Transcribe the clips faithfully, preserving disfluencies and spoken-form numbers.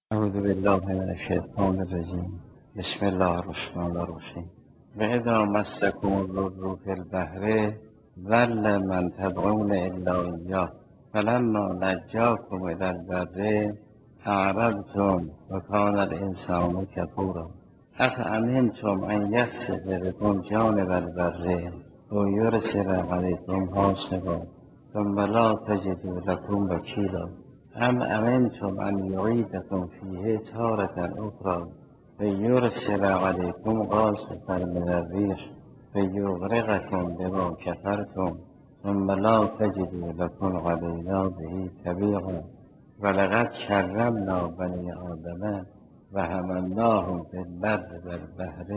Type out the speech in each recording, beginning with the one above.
اعوذ بالله من الشیطان الرجیم. بسم الله الرحمن الرحیم. و اذا مسکم الضر فی البحر ضل من تدعون الا ایاه فلما نجاکم الی البر اعرضتم وکان الانسان کفورا افامنتم ان یخسف بكم جانب البر او یرسل علیکم حاصبا ثم لا تجدوا لكم وکیلا ام امنتم ان یعیدکم فیه تارة اخرى فیرسل علیکم قاصفا من الریح فیغرقکم بما کفرتم ثم لا تجدوا لكم علینا به تبیعا ولقد کرمنا بنی آدم و حملناهم فی البر والبحر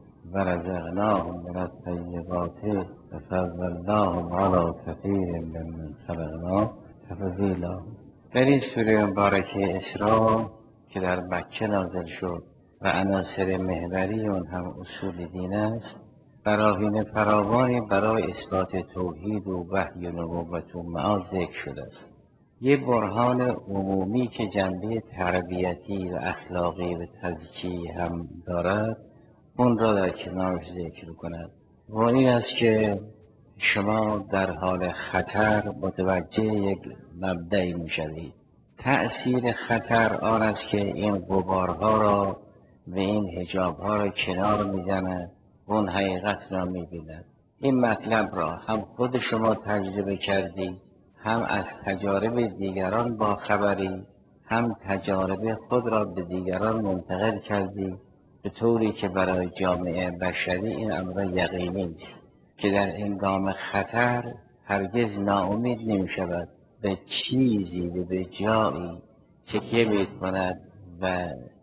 ورزقناهم من الطیبات وفضلناهم علی کثیر ممن خلقنا تفضیلا. در این سوره مبارکه اسراء که در مکه نازل شد و عناصر محوری اون هم اصول دین است، براهین فراوانی برای اثبات توحید و وحی و نبوت و معاد ذکر شده است. یه برهان عمومی که جنبه تربیتی و اخلاقی و تزکیه هم دارد، اون را در کنارش ذکر کند و این است که شما در حال خطر متوجه یک مبدعی میشوید. تأثیر خطر آن است که این غبارها را و این حجابها را کنار میزند، اون حقیقت را میبیند. این مطلب را هم خود شما تجربه کردی، هم از تجارب دیگران با خبری، هم تجارب خود را به دیگران منتقل کردی، به طوری که برای جامعه بشری این امر یقینی است که در هنگام خطر هرگز ناامید نمی شود، به چیزی و به جایی تکیه می کند و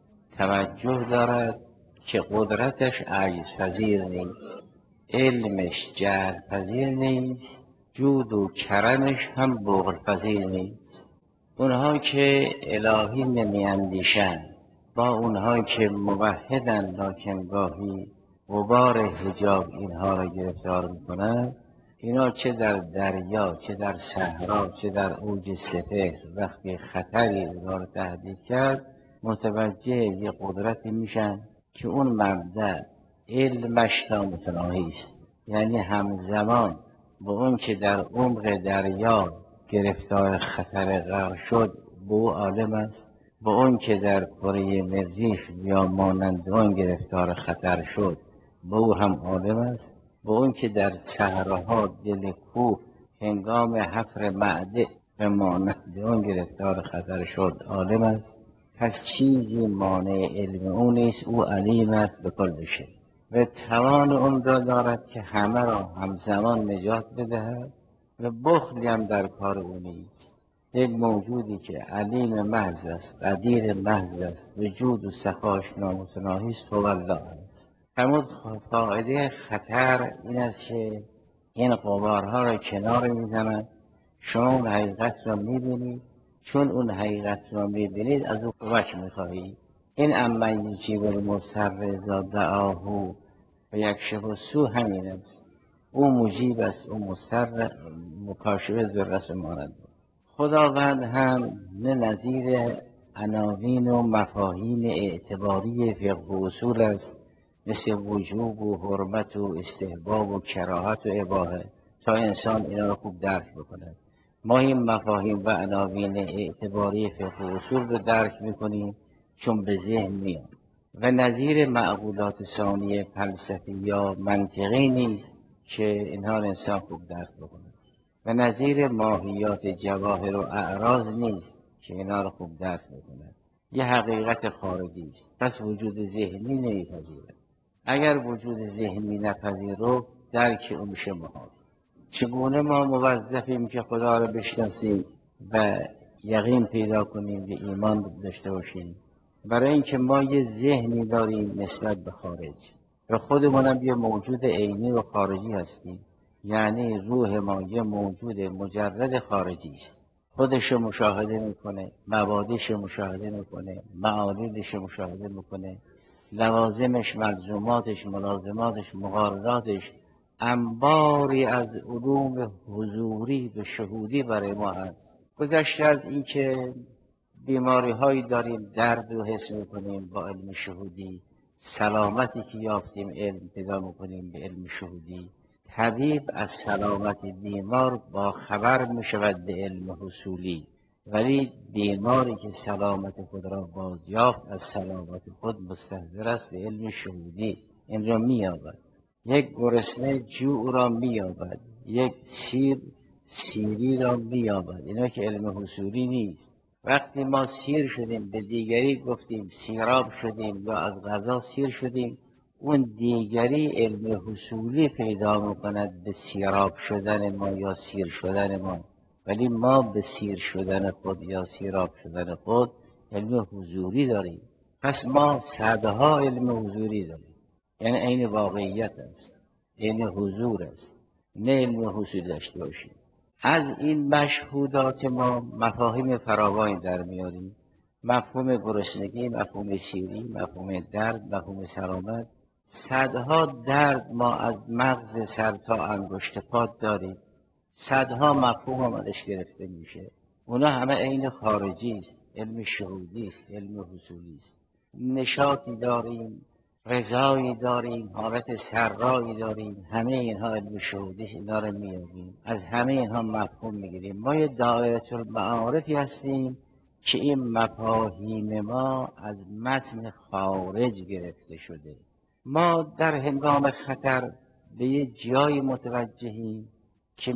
توجه دارد که قدرتش عجز پذیر نیست، علمش جهل پذیر نیست، جود و کرمش هم بخل پذیر نیست. اونها که الهی نمی اندیشند با اونها که موحدن لکن گاهی غبار حجاب اینها را گرفتار میکنند، اینا چه در دریا، چه در صحرا، چه در اوج سپهر، وقتی خطری اونها را تهدید کرد متوجه یه قدرتی میشن که اون مبدأ علمش نامتناهی است. یعنی همزمان با اون که در عمق دریا گرفتار خطر غرق شد به او عالم است، با اون که در کره مریخ یا مانند آن گرفتار خطر شد به او هم عالم است، با اون که در صحراها دل کوه هنگام حفر معده به مانند آن گرفتار خطر شد عالم است. پس چیزی مانع علم او نیست، او علیم است به کل شیء و توان اون را دارد که همه را همزمان نجات بدهد و بخلی هم در کار او نیست. یک موجودی که علیم محض است، قدیر محض است، وجود و سخاش نامتناهی است، هو الله است. فرمود فایده خطر این است که این غبارها را کنار میزند، شما اون حقیقت را میبینید، چون اون حقیقت را میبینید از او کمک میخواهید. این امن یجیب المضطر اذا دعاه و یکشف السوء همین است. او مجیب است، او مضطر، مکاشفه ذرت ماند. خداوند هم نه نظیر عناوین و مفاهیم اعتباری فقه و اصول است، مثل وجوب و حرمت و استحباب و کراهت و اباحه، تا انسان اینا رو خوب درک بکنه. ما این مفاهیم و عناوین اعتباری فقه و اصول رو درک میکنیم چون به ذهن میاد و نظیر معقولات ثانیه فلسفی یا منطقی نیست که اینها رو انسان خوب درک بکنه و نظیر ماهیات جواهر و اعراض نیست که اینا رو خوب درک بکنه. یه حقیقت خارجی است، پس وجود ذهنی نمیپذیره. اگر وجود ذهنی نپذیرفت درک اون میشه محال. چگونه ما موظفیم که خدا رو بشناسیم و یقین پیدا کنیم و ایمان داشته باشیم؟ برای اینکه ما یه ذهنی داریم نسبت به خارج و خودمونم یه موجود عینی و خارجی هستیم. یعنی روح ما یه موجود مجرد خارجی است، خودش رو مشاهده میکنه، مبادیش رو مشاهده میکنه، معالیدش رو مشاهده میکنه، لوازمش، ملزوماتش، ملازماتش، مقارناتش، انباری از علوم حضوری و شهودی برای ما هست. گذشته از این که بیماری هایی داریم، درد رو حس میکنیم با علم شهودی، سلامتی که یافتیم علم پیدا میکنیم به علم شهودی. طبیب از سلامت بیمار با خبر میشود به علم حصولی، ولی بیماری که سلامت خود را بازیافت از سلامت خود مستحضر است به علم شهودی، این را مییابد. یک گرسنه جوع را مییابد، یک سیر سیری را مییابد. اینا که علم حصولی نیست. وقتی ما سیر شدیم به دیگری گفتیم سیراب شدیم یا از غذا سیر شدیم، اون دیگری علم حصولی پیدا میکند به سیراب شدن ما یا سیر شدن ما، ولی ما به سیر شدن خود یا سیراب شدن خود علم حضوری داریم. پس ما صدها علم حضوری داریم، یعنی عین واقعیت است، عین حضور است، نه علم حصولی داشته باشیم. از این مشهودات ما مفاهیم فراوانی در میاریم. مفهوم گرسنگی، مفهوم سیری، مفهوم درد، مفهوم سلامت. صدها درد ما از مغز سر تا انگشت پا داریم، صدها مفهوم هم ازش گرفته میشه. اونا همه عین خارجی است، علم شهودی است، علم حصولی است. نشاطی داریم، رضایی داریم، حالت سرایی داریم، همه اینها علم شهودی است. اینا رو میابیم، از همه اینها مفهوم میگیریم. ما یه دایره المعارفی هستیم که این مفاهیم ما از متن خارج گرفته شده. ما در هنگام خطر به یه جایی متوجهیم که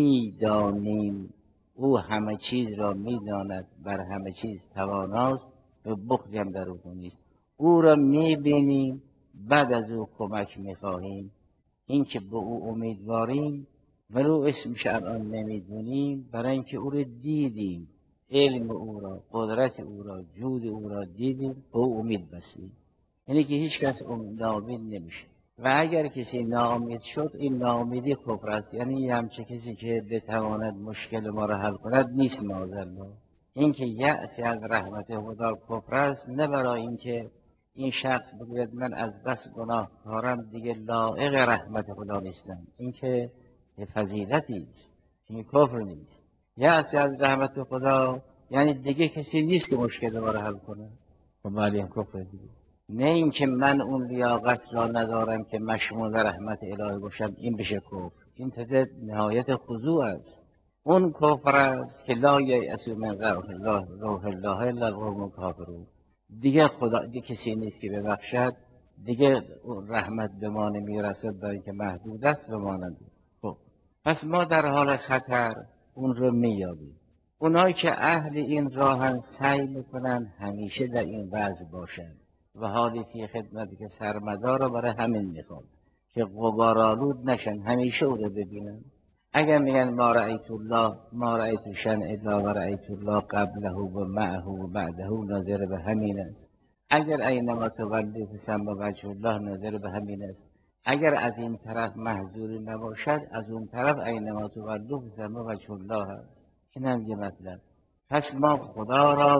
میدانیم او همه چیز را میداند، بر همه چیز تواناست و بخلی هم در او نیست. او را میبینیم، بعد از او کمک میخواهیم. این که به او امیدواریم ولو اسمش الان نمیدونیم، برای اینکه او را دیدیم، علم او را، قدرت او را، جود او را دیدیم، به او امید بستیم. یعنی که هیچ کس ناامید نمیشه. و اگر کسی ناامید شد، این ناامیدی کفر است. یعنی یه همچه کسی که بتواند مشکل ما را حل کند نیست معاذالله. این که یأسی از رحمت خدا کفر است، نه برای اینکه این شخص بگوید من از بس گناهکارم دیگه لایق رحمت خدا نیستم. این که فضیلتی است، این کفر نیست. یأسی از رحمت خدا یعنی دیگه کسی نیست که مشکل ما را حل کنه، و معلوم کفر دیگه. نه اینکه من اون لیاقت را ندارم که مشمول رحمت الهی باشم، این بشه کفر. این تازه نهایت خضوع است. اون کفر است که لا یأسوا من روح الله روح الله الا القوم الکافرون. دیگه خدا دیگه کسی نیست که ببخشد، دیگه رحمت به ما نمیرسد برای اینکه محدود است و مانند. خب پس ما در حال خطر اون رو میابیم. اونایی که اهل این راهن سعی میکنن همیشه در این وضع باشن و حالی فی خدمتی که سرمدار رو برای همین میخوان که غبارآلود نشن، همیشه او رو ببینن. اگر میگن ما رأیت الله ما رأیت شن الا و رأیت الله قبله و معه و بعده، ناظر به همین است. اگر اینما تولوا فثم وجه الله، ناظر به همین است. اگر از این طرف محظوری نباشد، از اون طرف اینما تولوا فثم وجه الله است. این هم یه مطلب. پس ما خدا را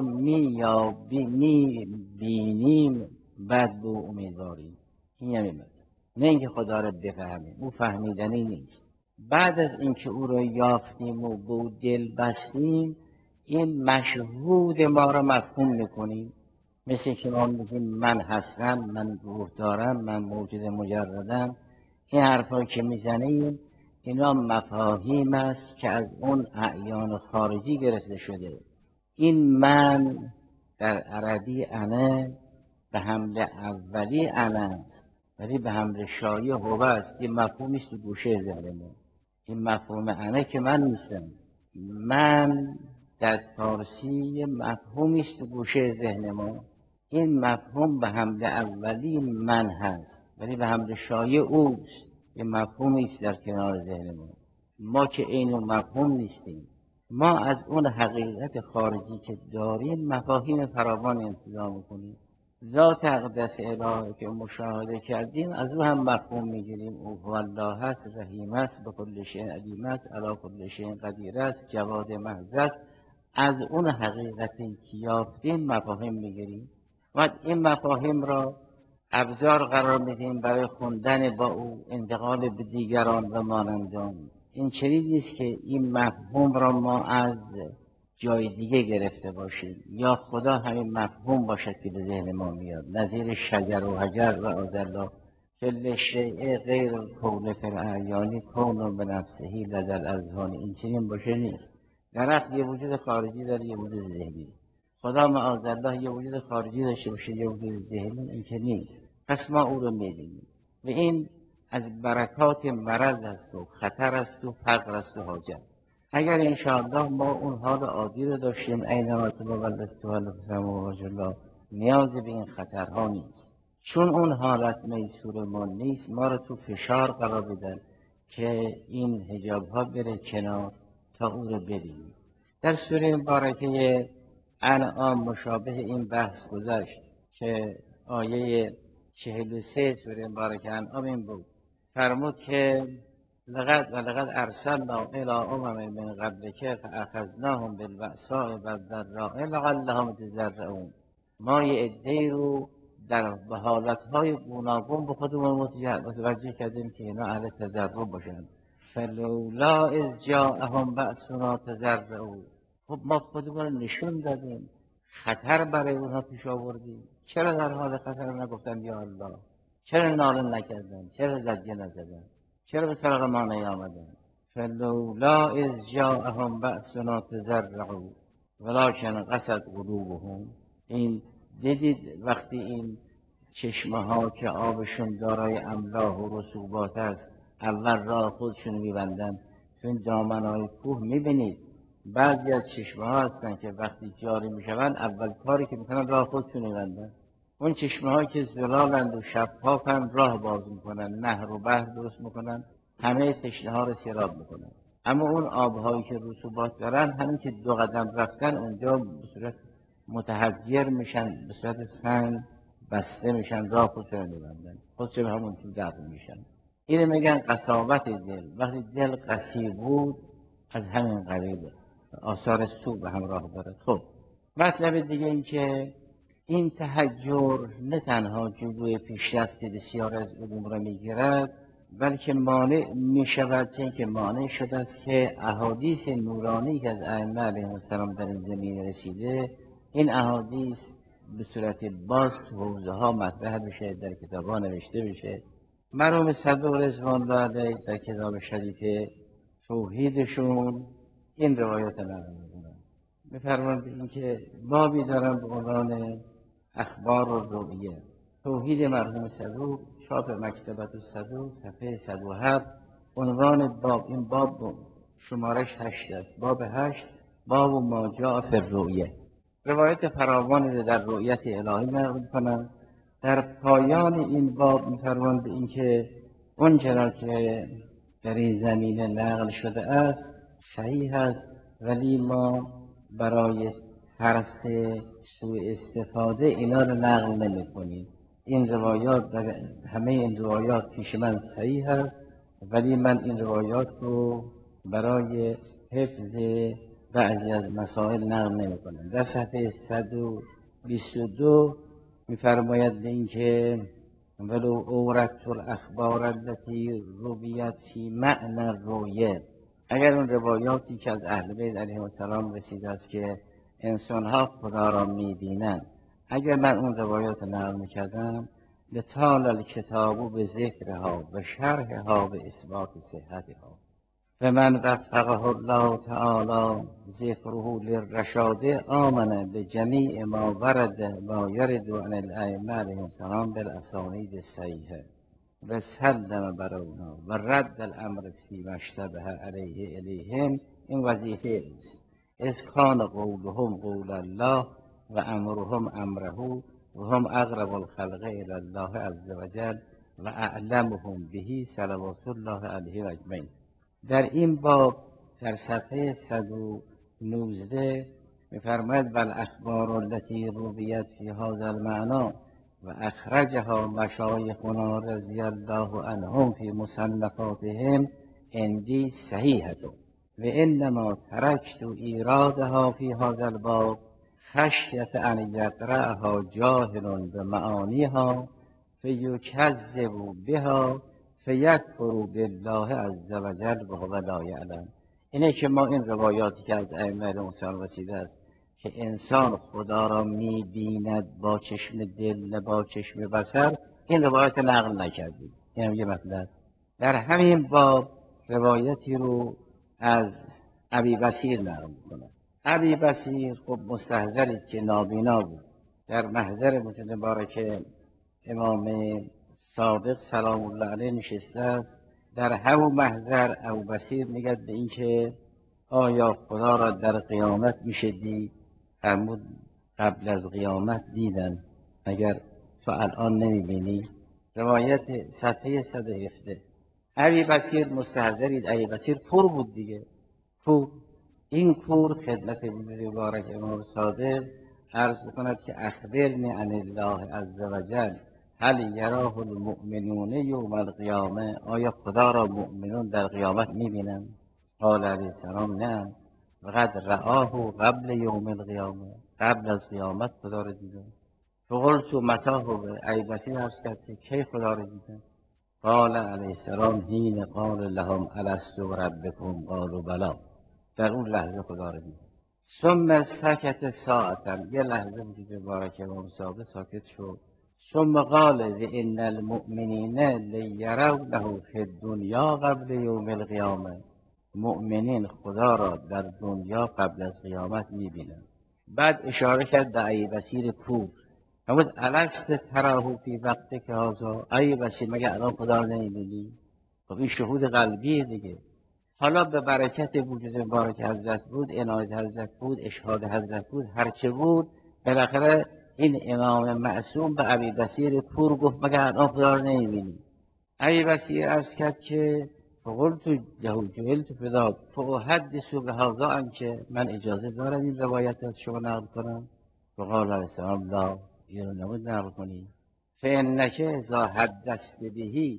میبینیم، بعد به او امیدواریم. این یعنی مطلب. نه اینکه خدا را بفهمیم، او فهمیدنی نیست. بعد از اینکه او را یافتیم و به او دل بستیم، این مشهود ما را مفهوم میکنیم. مثل که ما میگیم من هستم، من روح دارم، من موجود مجردم. این حرفا که میزنیم اینا مفاهیم است که از اون اعیان خارجی گرفته شده. این من در عربی انا به حمل اولی انا است، ولی به حمل شایع هو است. این مفهومی است تو گوشه ذهن ما. این مفهوم انا که من نیستم. من در فارسی مفهومی است تو گوشه ذهن ما. این مفهوم به حمل اولی من هست، ولی به حمل شایع اوست. یه مفهومی است در کنار ذهن ما. ما که این مفهوم نیستیم. ما از اون حقیقت خارجی که داریم مفاهیم فراوان انتظام میکنیم. ذات اقدس الهی که مشاهده کردیم از او هم مفهوم میگیریم. او هو الله است، رحیم است، به کل شیء علیم است، علی کل شیء قدیر است، جواد محض است. از اون حقیقتی که یافتیم مفاهیم میگیریم و این مفاهیم را ابزار قرار میدیم برای خوندن با او، انتقال به دیگران و مانندان. این چنین نیست که این مفهوم را ما از جای دیگه گرفته باشیم یا خدا همین مفهوم باشد که به ذهن ما میاد، نظیر شجر و حجر و آزلا کل شیء غیر الکون فی الاعیان کون به نفسهی لدى الاذهان. این چنین باشه نیست. درخت یه وجود خارجی داره، یه وجود ذهنی. خدا معاذالله یه وجود خارجی داشته باشه، یه وجود ذهنی، این که نیست. پس ما او رو میبینیم و این از برکات مرض است و خطر است و فقر است و حاجت. اگر انشاءالله ما اون حال عادی رو داشتیم، اینما تولدت و الله، نیازی به این خطرها نیست. چون اون حالت میسور ما نیست، ما رو تو فشار قرار بدن که این حجاب ها بره کنار تا او رو ببینیم. در سوره مبارکه انعام مشابه این بحث گذشت که آیه چهل و سه سوره مبارکه انعام این بود، فرمود که لقد و لقد ارسلنا الى امم من قبلک فاخذناهم بالبأساء والضراء لعلهم یتضرعون. ما یه عده‌ای رو در حالتهای گوناگون به خودمون متوجه کردیم که اینا اهل تضرع باشند. فلولا اذ جاءهم بأسنا تضرعوا. خب ما خودمون نشون دادیم، خطر برای اونها پیش آوردیم، چرا در حال خطر نگفتن یا الله؟ چرا ناله نکردن؟ چرا زجه نزدن؟ چرا به سراغ ما نیامدن؟ فلولا اذ جاءهم بأسنا تضرعوا ولکن قست قلوبهم. این دیدید وقتی این چشمه ها که آبشون دارای املاح و رسوبات است اول راه خودشون میبندن. تو این دامن های کوه میبینید بعضی از چشمه ها هستن که وقتی جاری میشوند اول کاری که میکنن راه خودشون میبندن. اون چشمه هایی که زلالند و شفافند راه باز میکنن، نهر و بحر درست میکنن، همه تشنه ها رو سیراب میکنن. اما اون آبهایی که رسوبات دارن، همین که دو قدم رفتن اونجا به صورت متحجر میشن، به صورت سنگ بسته میشن، راه خودشون میبندن، خودشون همون تو دفن میشن. اینو میگن قساوت دل. وقتی دل قسی بود از همین قبیله، آثار سو به همراه داره. خب مطلب دیگه این که این تحجر نه تنها جلوی پیشرفت بسیار از علوم را میگیرد، بلکه مانع میشود، چون که مانع شده است که احادیث نورانی که از ائمه علیهم السلام در این زمینه رسیده، این احادیث به صورت باز تو حوزه ها مطرح بشه، در کتاب ها نوشته بشه. مرحوم صدوق رضوان الله علیه در کتاب شریف توحیدشون این روایت نقل می‌کنند. می‌فرمایند اینکه بابی دارن به عنوان اخبار و رؤیه، توحید مرحوم صدوق، چاپ مکتبت الصدوق، صفحه صد و هفت. عنوان باب، این باب شمارش هشت است، باب هشت، باب ما جاء فی الرؤیه. روایت فراوانی در رؤیت الهی نقل می‌کنند. در پایان این باب می‌فرمایند اینکه اون چرا که در این زمینه نقل شده است صحیح است، ولی ما برای ترس سوء استفاده اینا رو نقل نمی کنیم. این روایات در همه این روایات پیش من صحیح است، ولی من این روایات رو برای حفظ بعضی از مسائل نقل نمی کنم. در صفحه صد و بیست و دو می‌فرماید به این که ولو اورت الاخبار التي رویت فی معنی الرؤیه. اگر اون روایاتی که از اهل بیت علیهم السلام رسیده است که انسان ها خدا را می‌بینند، اگر من اون روایات نقل می‌کردم، لطال الکتاب به ذکرها و شرحها به اثبات صحتها. و من وفقه الله تعالی ذکره للرشاد آمن به جمیع ما ورد ما یرد عن الائمه علیهم السلام بالاسانید الصحیحه و سلم برونا و رد الامر فی ما اشتبه علیه الیهم. این وظیفه اوست. اذ کان قولهم قول الله و امرهم امره و هم اقرب الخلق الی الله عز وجل و اعلمهم به صلوات الله علیه اجمعین. در این باب در صفحه صد و نوزده می‌فرماید بل اخبار التي رویت فی هذا المعنی و اخرجها مشایخنا رضی الله عنهم فی مصنفاتهم عندی صحیحة و انما ترکت ایرادها فی هذا الباب خشیة ان یقرأها جاهل بمعانیها فیکذب بها فیکفر بالله عز وجل وهو لا یعلم. اینه که ما این روایاتی که از ائمه انسان رسیده است که انسان خدا را می‌بیند با چشم دل نه با چشم بصر، این روایت نقل نکردیم. این هم یه مطلب. در همین باب روایتی رو از ابی بصیر نقل می‌کنه. ابی بصیر خب مستحضرید که نابینا بود، در محضر مبارک امام صادق سلام الله علیه نشسته است. در همون محضر ابو بصیر میگه به این که آیا خدا را در قیامت میشه دید؟ فرمود قبل از قیامت دیدن، اگر تو الان نمیبینی. روایت صفحه صد و هفده. ابی بصیر مستحضرید، ابی بصیر کور بود دیگه، کور. این کور خدمت مبارک امام صادق عرض بکند که اخبرنی عن الله عز وجل هل یراه المؤمنون یوم القیامه، آیا خدا را مؤمنون در قیامت میبینن؟ قال علیه السلام نه، وقد رآه قبل یوم القیامه، قبل از قیامت خدا را دیدن. فقلت متی هو، ای بصیر عرض کرد که کی خدا را دیدن؟ قال علیه السلام حین قال لهم الست بربکم قالوا بلی، در اون لحظه خدا را دیدن. ثم سکت ساعتا، یه لحظه بود مبارک امام صادق ساکت شد. ثم قال ان المؤمنین لیرونه فی الدنیا قبل یوم القیامه، مؤمنین خدا را در دنیا قبل از قیامت میبینند. بعد اشاره کرد به ای بصیر کور، فرمود الست تراه فی وقت که هذا، ای بصیر مگه الان خدا را نمیبینی؟ خب این شهود قلبیه دیگه. حالا به برکت وجود مبارک حضرت بود، عنایت حضرت بود، اشهاد حضرت بود، هرچه بود، بالاخره این امام معصوم به ابی بصیر کور گفت مگه الان خدا رو نمیبینی؟ ابی بصیر عرض کرد که فقلت له جعلت فداک فاحدث بهذا عنک، من اجازه دارم این روایت از شما نقل کنم؟ فقال علیه السلام لا، این رو نباید نقل کنی. فانک اذا حدثت بهی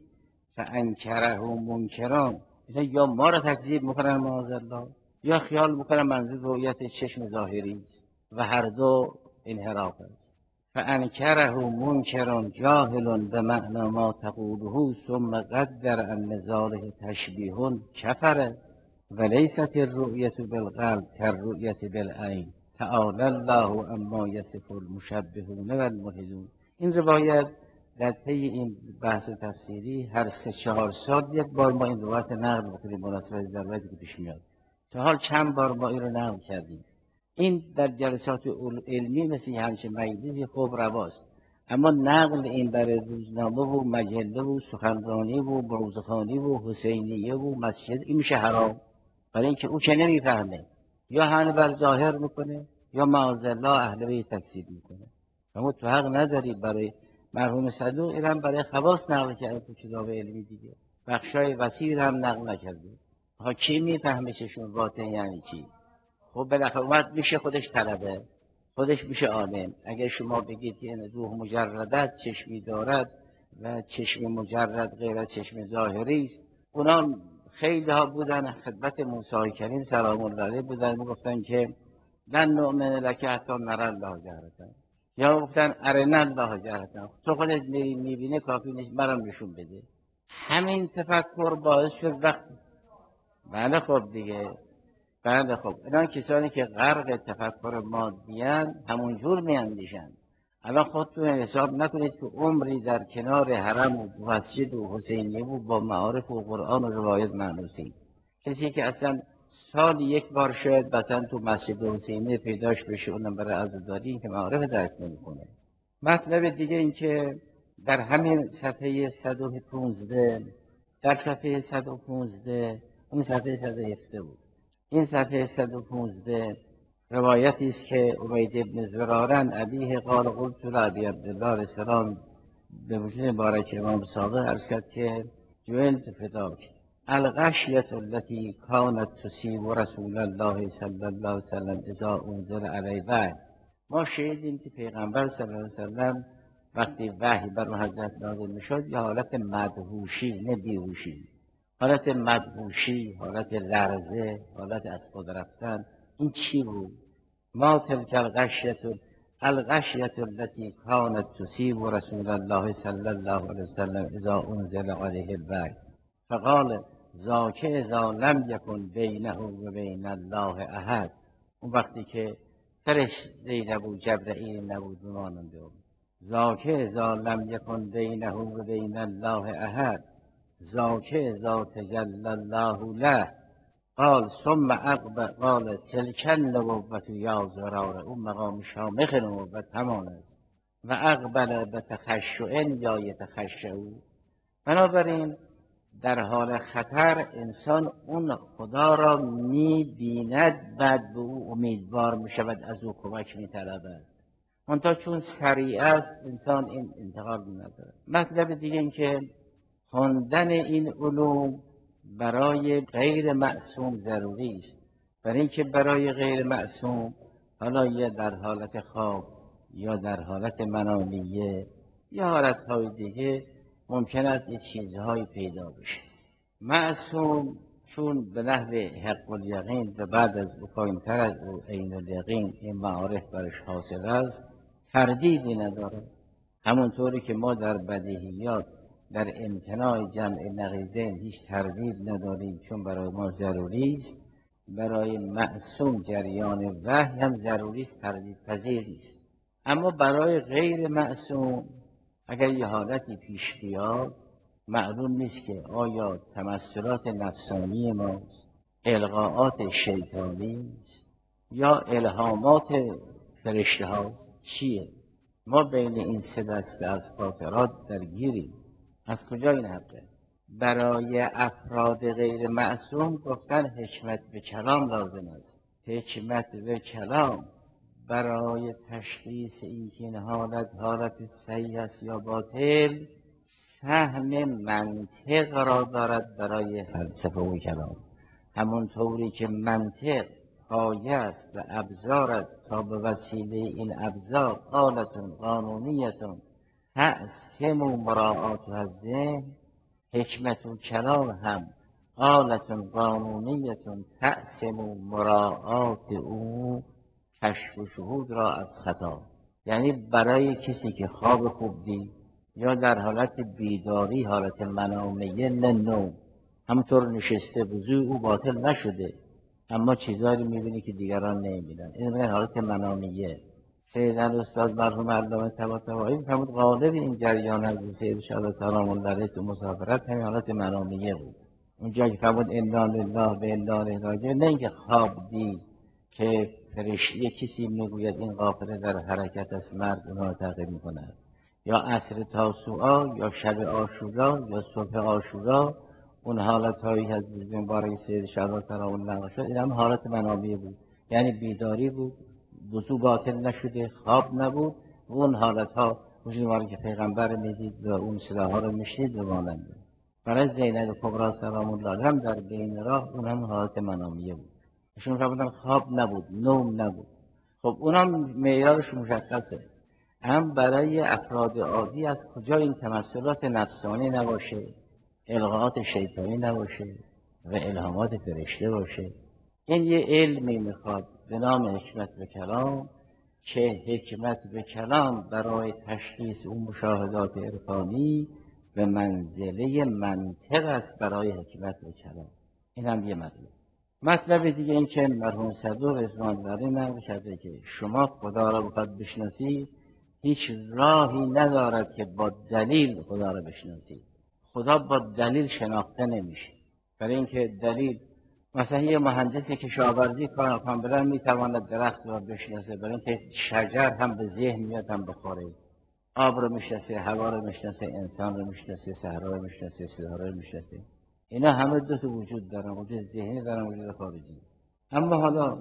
فانکره منکران، یا ما را تکذیب میکنن معاذالله، یا خیال میکنن منظور رؤیت چشم ظاهری است و هر دو انحراف است. فانکره منکران جاهل به معنی ما تقوله ثم قدر ان ذلک تشبیه کفر ولیست الرؤیة بالقلب کالرؤیة بالعین تعالی الله اما یصف المشبهون والملحدون. این روایت در طی این بحث تفسیری هر سه چهار سال یک بار ما این روایت نقل میکنیم مناسبت ضرورتی که پیش میاد. تا حال چند بار ما این رو نقل کردیم. این در جلسات علمی مثل همچه مجلسی خوب رواست، اما نقل این برای روزنامه و مجله و سخنرانی و بروزخوانی و حسینیه و مسجد، این میشه حرام، برای اینکه او چه نمیفهمه، یا همه بر ظاهر میکنه یا معاذالله اهل بیت تکذیب میکنه. اما تو حق نداری. برای مرحوم صدوق اینم برای خواص نقل کرده تو کتاب علمی دیگه، بخشای وسیع هم نقل نکرده. ها کی میفهمه چشم باطن یعنی چی؟ خب بالاخره اومد میشه خودش طلبه، خودش میشه عالم. اگر شما بگید که این روح مجردت چشمی دارد و چشم مجرد غیر از چشم ظاهری است، اونا خیلی ها بودن خدمت موسی کریم سلام الله علیه بودن میگفتن که لن نؤمن لک حتی نری الله جهرة، یا گفتن ارنا الله جهرة، تو خودت میری میبینی کافی نیست مرام نشون بده. همین تفکر باعث شد وقت بله خب دیگه بله خب اینا کسانی که غرق تفکر مادیان همونجور میاندیشن. الان خودتون حساب نکنید که عمری در کنار حرم و مسجد و حسینیه و با معارف و قرآن و روایت معنوسی، کسی که اصلا سال یک بار شاید مثلا تو مسجد حسینیه پیداش بشه اونم برای عزاداری که معارف درک نمیکنه. مطلب دیگه این که در همین صفحه صد و پانزده، در صفحه صد و پانزده اون صفحه صد و هفده بود، این صفحه صد و پانزده روایتی است که عبید بن زرارن ابیه قال قلت لابی عبدالله علیه السلام به وجود مبارک امام صادق عرض کرد که جعلت فداک الغشیة التي كانت تصیب رسول الله صلی الله علیه وسلم اذا انزل علیه وحی. ما شهیدیم که پیغمبر صلی الله علیه وسلم وقتی وحی بر حضرت نازل میشد یه حالت مدهوشی نه بیهوشی، حالت مدهوشی، حالت لرزه، حالت از خود رفتن. این چی بود؟ ما تلک الغشیة الغشیة التي كانت تصیب رسول الله صلی الله علیه وسلم اذا انزل علیه الوحی فقال ذاک اذا لم یکن بینه و بین الله احد. اون وقتی که فرشته نبود، جبرئیل نبود و مانند اون. ذاک اذا لم یکن بینه و بین الله احد، ذاک اذا تجلی الله له قال ثم اقبل قال تلک النبوة یا زرار. اون مقام شامخ نبوت همان است. و اقبل به تخشع یا یتخشع. بنابراین در حال خطر انسان اون خدا را می بیند، بعد به او امیدوار می شود، از او کمک می طلبد. منتها چون سریع است انسان این انتقال نداره. مطلب دیگه این که خواندن این علوم برای غیر معصوم ضروری است. برای اینکه برای غیر معصوم حالا یا در حالت خواب یا در حالت منامیه یا حالتهای دیگه ممکن است این چیزهایی پیدا بشه. معصوم چون به نحو حق الیقین و بعد از او پایین‌تر از او عین الیقین این معارف برش حاصل است، تردیدی نداره. همونطوری که ما در بدیهیات در امتناع جمع نقیضین هیچ تردید نداریم چون برای ما ضروری است، برای معصوم جریان وحی هم ضروری است، تردید پذیر است. اما برای غیر معصوم اگر یه حالتی پیش بیاد معلوم نیست که آیا تمثلات نفسانی ماست، القاءات شیطانی است یا الهامات فرشته هاست، چیه؟ ما بین این سه دسته از خاطرات درگیریم. از کجا این حقه؟ برای افراد غیر معصوم گفتن حکمت به کلام لازم است. حکمت به کلام برای تشخیص اینکه این حالت حالت صحیح است یا باطل سهم منطق را دارد برای فلسفه و کلام. همونطوری که منطق پایه است و ابزار است تا به وسیله این ابزار قالتون قانونیتون تأسیم و مراعات و ذهن، حکمت و کلام هم قالتون قانونیتون تأسیم و مراعات او کشف و شهود را از خطا. یعنی برای کسی که خواب خوب دید یا در حالت بیداری حالت منامیه ننو همونطور نشسته وضوع او باطل نشده اما چیزایی میبینی که دیگران نمیبینن، این میگن حالت منامیه. سید الاستاد مرحوم علامه طباطبایی میفرمود غالب این جریان از سید شاه سلام الله علیه تو مسافرت همین حالت منامیه بود. اونجا که فرمود انا لله و انا الیه راجعون، نه اینکه خواب دید که فرشته کسی میگوید این قافله در حرکت است، مرد اونها تعقیب میکند، یا عصر تاسوعا یا شب عاشورا یا صبح عاشورا، اون حالت هایی از مبارک سید شاه سلام الله علیه شد، این هم حالت منامیه بود، یعنی بیداری بود، وضو باطل نشده، خواب نبود و اون حالت ها وجود که پیغمبر میدید و اون صداها رو میشنید و مانند. برای زینب کبری سلام الله علیها هم در بین راه اون هم حالت منامیه بود. ایشون فرمودن خواب نبود، نوم نبود. خب اونم معیارش مشخصه. هم برای افراد عادی از کجا این تمثلات نفسانی نباشه، القاءات شیطانی نباشه و الهامات فرشته باشه. این یه علمی میخواد به نام حکمت به کلام که حکمت به کلام برای تشخیص اون مشاهدات عرفانی به منزله منطق است برای حکمت به کلام. این هم یه مطلب. مطلب دیگه این که مرحوم صدوق رضوان الله علیه نقل کرده که شما خدا را بخواد بشناسید هیچ راهی ندارد که با دلیل خدا را بشناسید. خدا با دلیل شناخته نمیشه. برای اینکه دلیل مثلا یه مهندسی که کشاورزی کار کاملا میتواند درخت را بشناسه، برای اینکه شجر هم به ذهن میاد هم به خارج، آب رو میشناسه، هوا رو میشناسه، انسان رو میشناسه، صحرا رو میشناسه، ستاره رو میشناسه. اینا همه دو تا وجود دارن، وجود ذهنی دارن، وجود خارجی. اما حالا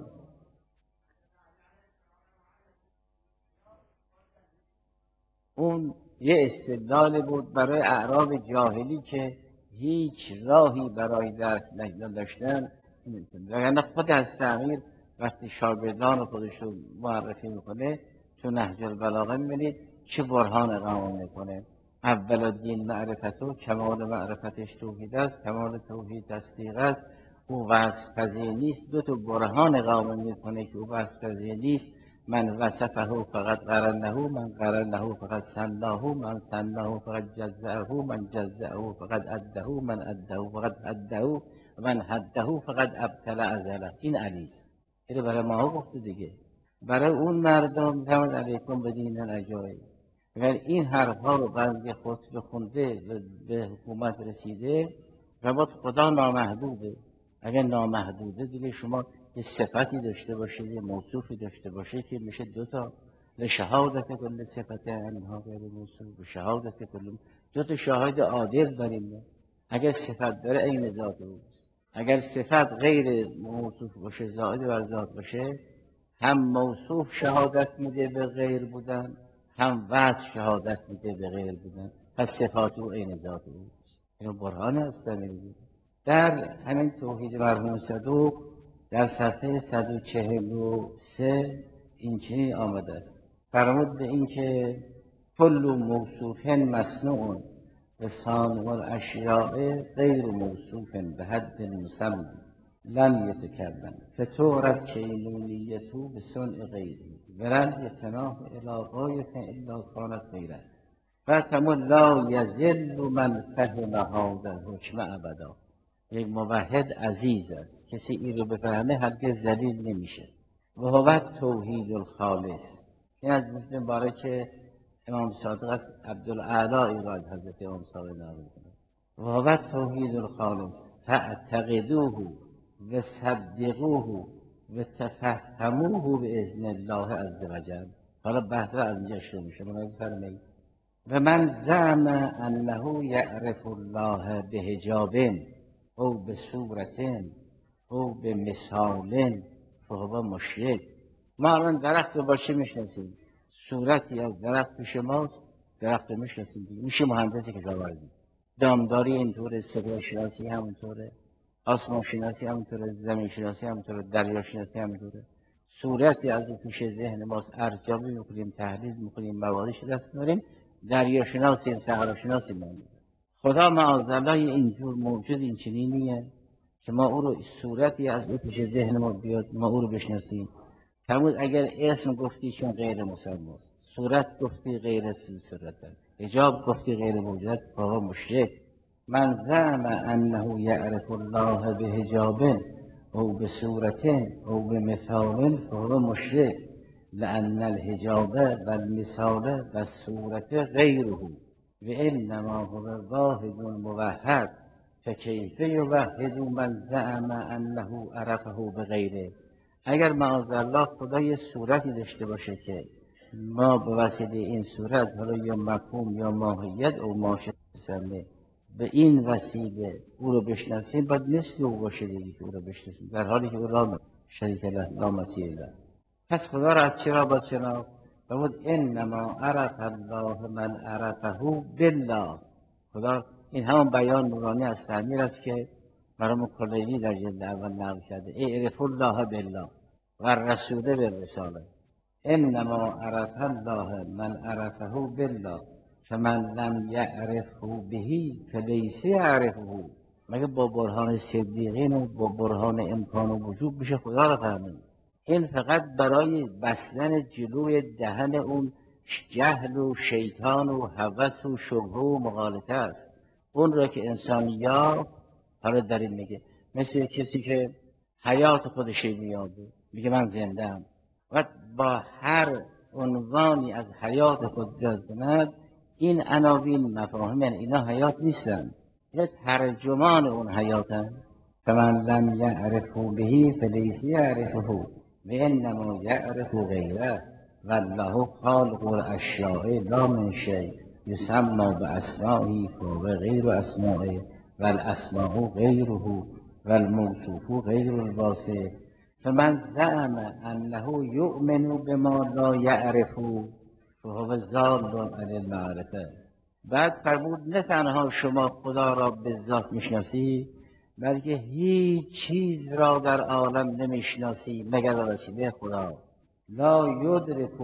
اون یه استدلال بود برای اعراب جاهلی که هیچ راهی برای درک نداشتن. یعنی خود از تعمیر وقتی شاگردان خودش رو معرفی میکنه تو نهج البلاغه میبینی چه برهان قائم میکنه. اول دین معرفتو، کمال معرفتش توحید است، کمال توحید تصدیق است، او وصف پذیر نیست. دو تا برهان قائم میکنه که او وصف پذیر نیست من وصفه فقط قرنه، من قرنه فقط سناه، من سناه فقط جزعه، من جزعه فقط اده، من اده فقط حده، من حده فقط ابتل ازله. این علیست. این برای ما گفته دیگه. برای اون مردم میفهمد علیکم بدین العجایب. ولی این حرف ها رو بعضی خطبه خونده و به حکومت رسیده و باید خدا نامحدوده. اگر نامحدوده دیگه شما یه صفتی داشته باشید، یه موصوفی داشته باشید که میشه دوتا. لشهادت کل صفت انها غیر موصوف و شهادت کل، دو تا شاهد عادل داریم. اگر صفت داره عین ذات اوست، اگر صفت غیر موصوف باشه، زائد بر ذات باشه، هم موصوف شهادت میده به غیر بودن، هم وصف شهادت میده به غیر بودن. پس صفات او عین ذات اوست. اینو برهان هستن. در همین توحید مرحوم صدوق در صفحه صد و چهل و سه این چنین آمده است. فرمود به این که کل موصوف مصنوع و صانع الاشیاء غیر موصوف به حد مسمى لم یتکلم فتورت کیلونیتو به صنع غیری ولم یتناه الی غایت الا کانت غیره فتمون لا یزل من فهم هذا الحکم ابدا. یک موحد عزیز است، کسی این رو بفهمه هرگز ذلیل نمیشه. و هو توحید الخالص. این از مسلم باره که امام صادق است، عبدالاعلی را از حضرت امام صادق نقل می‌کنه. و هو توحید الخالص تعتقدوه و صدقوه و تفهموه باذن الله عز وجل. حالا بحث از اینجا شروع میشه. ملاحظه فرمایید. و من زعم انه یعرف الله بحجاب او به صورت او به مثال فهو مشرک. ما الان درخت رو با چی میشناسیم؟ صورتی از درخت پیش ماست، درخت رو میشناسیم دیگه. میشه مهندس کشاورزی، دامداری اینطوره، سپاه شناسی همونطوره، آسمان شناسی همونطوره، زمین شناسی همونطوره، دریا شناسی همونطوره. صورتی از اون پیش ذهن ماست، ارزیابی میکنیم، تحلیل میکنیم، موادش دست میاریم، دریا شناسیم، صحرا شناسیم. خدا معاذالله اینجور موجود این چنینیه که ما او رو صورتی از او پیش ذهن ما بیاد ما او رو بشناسیم. فرمود اگر اسم گفتی چون غیر مسمى است، صورت گفتی غیر صورت است، حجاب گفتی غیر موجود، فهو مشرک. من زعم انه یعرف الله بحجاب او به صورت او به مثال فهو مشرک، لان الحجاب و المثال و الصورت غیره و انما هو واحد موحد. فکیف یوحد من زعم انه عرفه بغیره. اگر معاذالله خدا یه صورتی داشته باشه که ما به وسیله این صورت حالا یا مفهوم یا ماهیت او ماشد بسنده به این وسیله او رو بشناسیم، باید مثل او باشه دیگه که او رو بشناسیم، در حالی که او را شریک له لا مثیل له. پس خدا را از چرا باید شناخت؟ فرمود انما عرف الله من عرفه بالله. خدا این همون بیان نورانی از تعمیر است که مرحوم کلینی در جلد اول نقل کرده. اعرف الله بالله و رسول بالرساله. انما عرف الله من عرفه بالله فمن لم یعرفه بهی فلیس یعرفه. مگه با برهان صدیقین و با برهان امکان و وجود بشه خدا را فهمید؟ این فقط برای بستن جلوی دهن اون جهل و شیطان و هوس و شبهه و مغالطه است. اون را که انسان یافت، حالا در این میگه مثل کسی که حیات خودش میابه، میگه من زنده ام و با هر عنوانی از حیات خود جذب کند. این عناوین مفاهیم یعنی اینا حیات نیستن، اینا ترجمان اون حیاتن. فمن لم یعرفه بهی فلیس یعرفه و انما یعرف غیره والله خالق الاشیاء لا من شیء یسمى باسمائه فهو غیر اسمائه والاسماء غیره والموصوف غیر الواصف. فمن زعم انه یؤمن بما لا یعرف فهو ضال عن المعرفه. بعد فرمود نه تنها شما خدا را به ذات میشناسی، بلکه هیچ چیز را در عالم نمیشناسی مگر به وسیله خدا. لا یدرک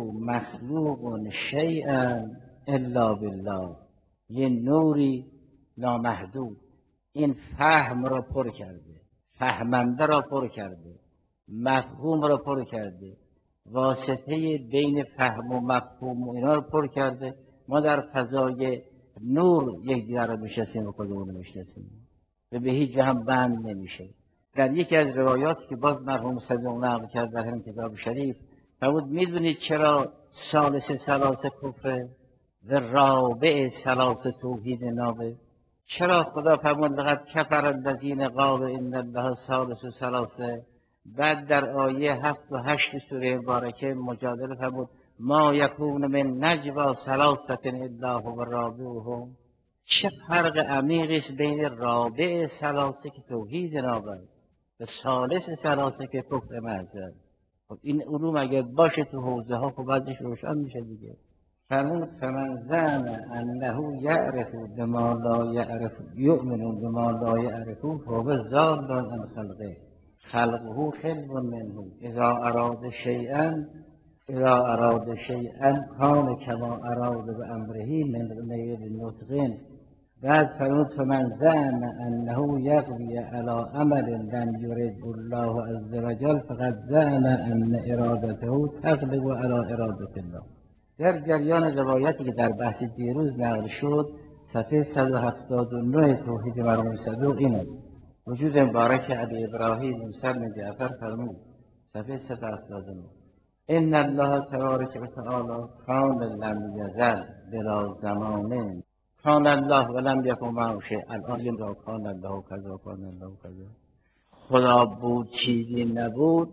مخلوق شیئا الا بالله. یه نوری نامحدود این فهم را پر کرده، فهمنده را پر کرده، مفهوم را پر کرده. واسطه بین فهم و مفهوم و اینا رو پر کرده. ما در فضای نور یکدیگر رو میشناسیم و خودمون رو میشناسیم و به هیچ جا هم بند نمیشه. در یکی از روایاتی که باز مرحوم صدوق نقل کرد در همین کتاب شریف فرمود میدونید چرا ثالث ثلاث کفر و رابع ثلاث توحید نابه؟ چرا خدا فرمود لقد کفر الذین قالوا ان الله ثالث ثلاثه؟ بعد در آیه هفت و هشت سوره مبارکه مجادله فرمود ما یکون من نجوا ثلاثه الا هو رابعهم. چه فرق عمیقی است بین رابع ثلاثه که توحید نابه است و ثالث ثلاثه که کفر محض است. خب این علوم اگر باشه تو حوزه ها خب بعضش روشن میشه دیگه. فرمود فمن زعم انه یعرف بما لا یعرف یؤمن بما لا یعرف فهو ضال عن خلقه خلقه خلق منه اذا اراد شیئا اذا اراد شیئا کان کما اراد بامره من غیر نطق. بعد فرمود فمن زعم انه یقضی علی عمل لم یرد الله عز وجل فقد زعم ان ارادته تغلب علی ارادة الله. در جریان روایتی که در بحث دیروز نقل شد صفحه صد و هفتاد و نه توحید مرحوم صدوق این است: وجود مبارک ابی ابراهیم موسی بن جعفر فرمود صفحه صد و هفتاد و نه ان الله تبارک و تعالی کان لم یزل بلا زمان کان الله ولم یکن معه شیء. الان را کان الله کذا کان الله کذا. خدا بود چیزی نبود،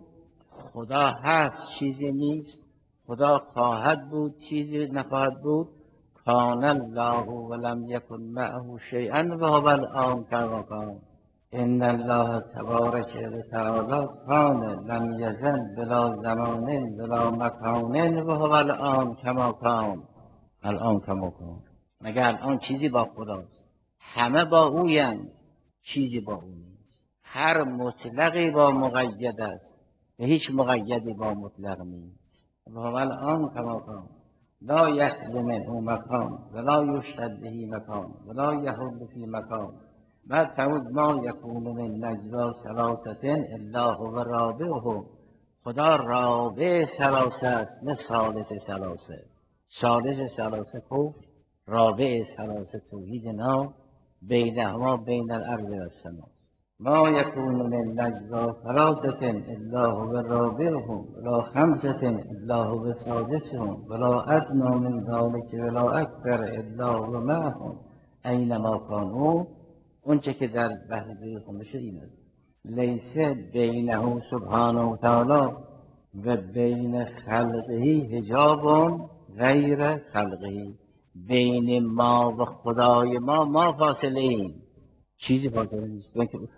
خدا هست چیزی نیست، خدا خواهد بود چیزی نخواهد بود. کان الله ولم یکن معه شیئا و هو الان کما کان. ان الله تبارک و تعالی کان لم یزل بلا زمان بلا مکان و هو الان کما کان. الان کما کان. مگر الان چیزی با خداست؟ همه با اویند، چیزی با او نیست. هر مطلقی با مقید است و هیچ مقیدی با مطلق نیست. و هو الان کما کان لا یخلو منه مکان ولا یشهد به مکان ولا یحل فی مکان. بعد فرمود ما یکون من نجوا ثلاثه الا هو رابعهم. خدا رابع ثلاثه است نه ثالث ثلاثه. ثالث ثلاثه کفر، رابع ثلاثه توحید ناب، بینهما بین الارض و السماء. ما یکون من نجوا ثلاثه الا هو رابعهم ولا خمسه الا هو سادسهم ولا ادنی من ذلک ولا اکبر الا هو معهم اینما کانوا. اون چه که در بحث دیگه خونده شد این است: لیس بینه سبحانه و تعالی و بین خلقه حجاب غیر خلقه. بین ما و خدای ما ما فاصله ایم، چیزی فاصله نیست.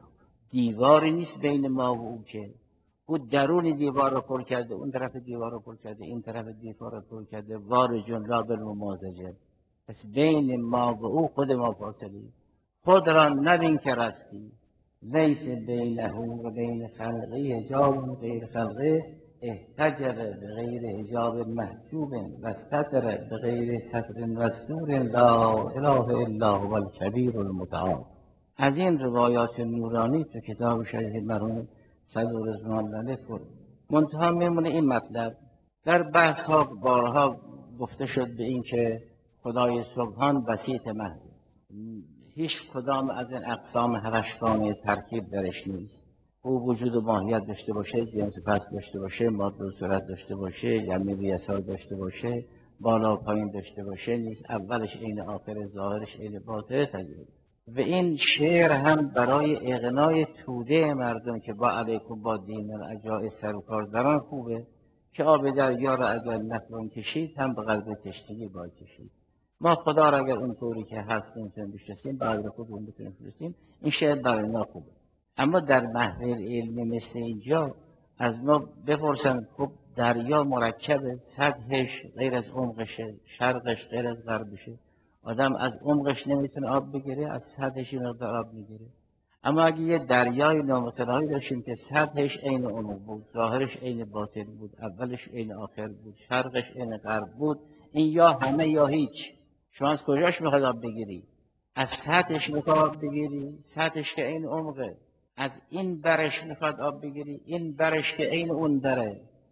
دیواری نیست بین ما و او که او درون دیوار رو پر کرده، اون طرف دیوار رو پر کرده، این طرف دیوار رو پر کرده. وار جمله بالممازجه. پس بین ما و او خود ما فاصله. خود را نبین که رستی. لیس بینه و بین خلقه حجاب غیر خلقه احتجب بغیر حجاب محجوب و استتر بغیر ستر مستور لا اله الا هو الکبیر المتعال. از این روایات نورانی تو کتاب شریف مرحوم صدوق رضوان الله پر منتها میمونه این مطلب. در بحث ها بارها گفته شد به این که خدای سبحان بسیط محض است، هیچ کدام از این اقسام هوشگانه ترکیب درش نیست. او وجود و ماهیت داشته باشه، جنس فصل داشته باشه، ماده و صورت داشته باشه، یمین و یسار داشته باشه، بالا و پایین داشته باشه نیست. اولش عین آخر، ظاهرش عین باطن تجربه. و این شعر هم برای اغنای توده مردم که با علیکم با دین اجای سر و کار دارن خوبه که آب دریا را اگر نتوان کشید هم به قلب تشنگی باید کشید. ما خدا را اگر اونطوری که هست نمیتونیم بشناسیم، بعد خودمون بتونیم بشناسیم، این شعر برای ما خوبه. اما در محفل علمی مثل اینجا از ما بپرسن خب دریا مرکبه، سطحش غیر از عمقشه، شرقش غیر از غربشه. آدم از عمقش نمیتونه آب بگیره، از سطحش مقدار آب میگیره. اما اگه یه دریای نامتناهی داشتیم که سطحش عین عمق بود، ظاهرش عین باطن بود، اولش عین آخر بود، شرقش عین غرب بود، این یا همه یا هیچ. شما از کجاش میخواد آب بگیری؟ از سطحش میخواد آب بگیری، سطحش که عین عمقه. از این برش میخواد آب بگیری، این برش که عین اون بره.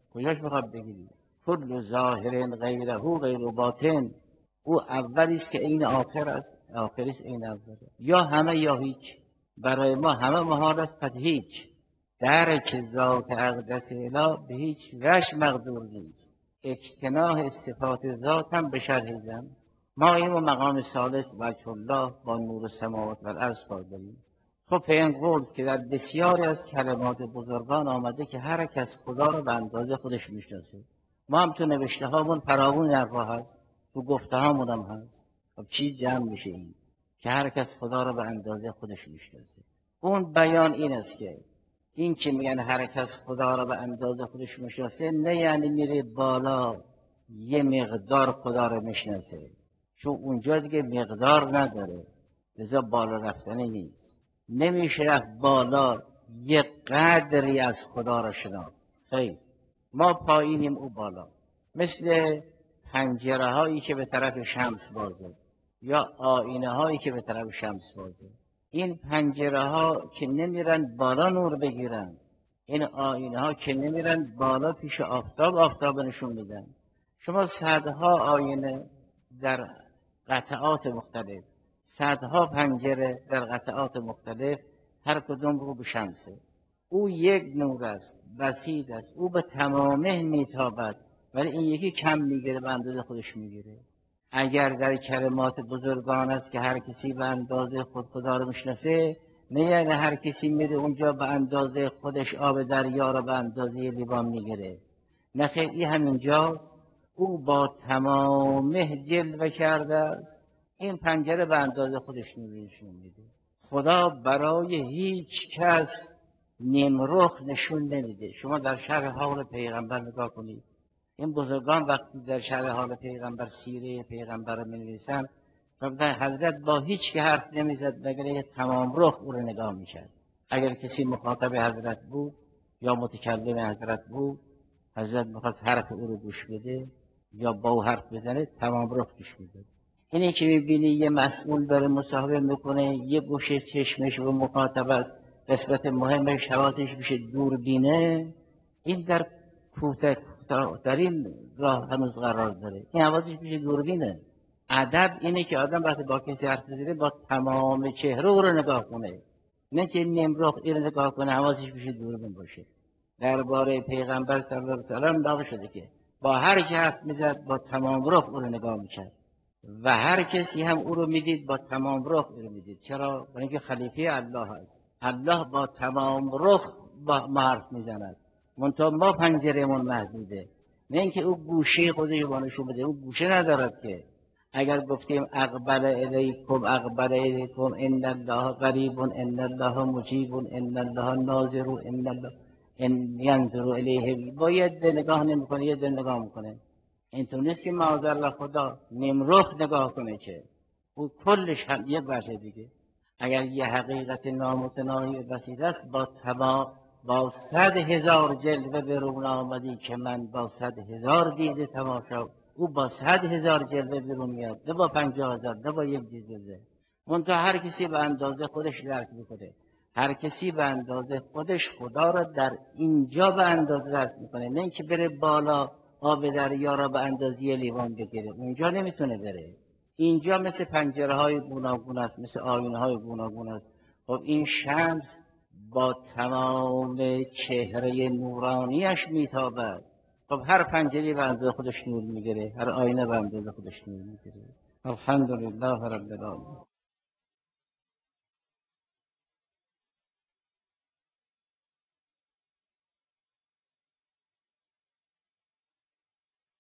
کجاش میخواد بگیری؟ کل ظاهر غیره غیر باطن، او اولی است که عین آخر است، آخری است عین اوله. یا همه یا هیچ. برای ما همه محال است، پس هیچ. درک ذات اقدس اله به هیچ وجه مقدور نیست. اجتناح صفات ذات هم به شرح زن. ما این و مقام ثالث وجه الله با نور السماوات و الارض کار داریم. خب این قول که در بسیاری از کلمات بزرگان آمده که هر کس خدا رو به اندازه خودش میشناسه. ما هم تو نوشته هامون فراوون حرفا هست، تو گفته هامون هم هست. خب چی جمع میشه این؟ که هر کس خدا رو به اندازه خودش میشناسه. اون بیان این است که این که میگن هر کس خدا رو به اندازه خودش میشناسه، نه یعنی میره بالا یه مقدار خدا رو میشناسه، چون اونجا دیگه مقدار نداره، لذا بالا رفتنی نیست. نمیشه رفت بالا یه قدری از خدا رو شناخت. خیر، ما پایینیم او بالا. مثل پنجره هایی که به طرف شمس بازه یا آینه هایی که به طرف شمس بازه. این پنجره ها که نمیرن بالا نور بگیرن، این آینه ها که نمیرن بالا پیش آفتاب آفتاب نشون میدن. شما صدها آینه در قطعات مختلف، صدها پنجره در قطعات مختلف، هر کدوم رو به شمسه. او یک نور است، بسیط است، او به تمامه میتابد، ولی این یکی کم میگیره، به اندازه خودش میگیره. اگر در کلمات بزرگان است که هر کسی به اندازه خود خدا رو میشناسه، نه یعنی هر کسی میره اونجا به اندازه خودش آب دریا رو به اندازه لیوان میگیره. نه خیر، این همینجاست. او با تمامه جلوه کرده است. این پنجره به اندازه خودش نشون میده. خدا برای هیچ کس نیمرخ نشون نمیده. شما در شرح حال پیغمبر نگاه کنید. این بزرگان وقتی در شرح حال پیغمبر سیره پیغمبر رو می‌نویسن، حضرت با هیچ که حرف نمیزد مگر یه تمام رخ او رو نگاه میکرد. اگر کسی مخاطب حضرت بود یا متکلم حضرت بود، حضرت میخواست حرف او رو گوش بده یا با او حرف بزنه، تمام رخ گوش میده. اینی که میبینی یه مسئول داره مصاحبه میکنه، یه گوشه چشمش و مخاطب است، قسمت مهمش حواسش میشه دوربینه، این در کوته در این راه هنوز قرار داره، این حواسش میشه دوربینه. ادب اینه که آدم وقتی با کسی حرف بزنه با تمام چهره او رو نگاه کنه، نه که نیمرخ این رو نگاه کنه حواسش میشه دوربین باشه. درباره پیغمبر صلی الله علیه و سلم نقل شده که با هر کی حرف میزد با تمام رخ او رو نگاه میکرد و هر کسی هم او رو میدید با تمام رخ او رو میدید. چرا؟ برای اینکه خلیفه الله است. الله با تمام رخ با ما حرف میزند، منتها ما پنجرهمون محدوده. نه اینکه او گوشه خودش با نشون بده، او گوشه ندارد که. اگر گفتیم اقبل الیکم اقبل الیکم ان الله قریب ان الله مجیب ان الله ناظر ان الله ان ینظر الیه، با یه ده نگاه نمیکنه، یه ده نگاه میکنه. اینطور نیست که معاذالله خدا نیمرخ نگاه کنه، که او کلش هم یک وجه دیگه. اگر یه حقیقت نامتناهی بسیط است، با تمام با صد هزار جلوه به رون آمدی که من با صد هزار دیده تماشا، او با صد هزار جلوه بیرون میاد، نه با پنجاه هزار، نه با یک جلوه. منتها هر کسی به اندازه خودش درک میکنه. هر کسی به اندازه خودش خدا را در اینجا به اندازه درک میکنه، نه اینکه بره بالا آب دریا را به اندازه لیوان بگیره، اونجا نمیتونه بره. اینجا مثل پنجره های گوناگون است، مثل آینه های گوناگون است. خب این شمس با تمام چهره نورانیش میتابد. خب هر پنجره به اندازه خودش نور میگیره، هر آینه به اندازه خودش نور میگیره. الحمدلله رب العالمین.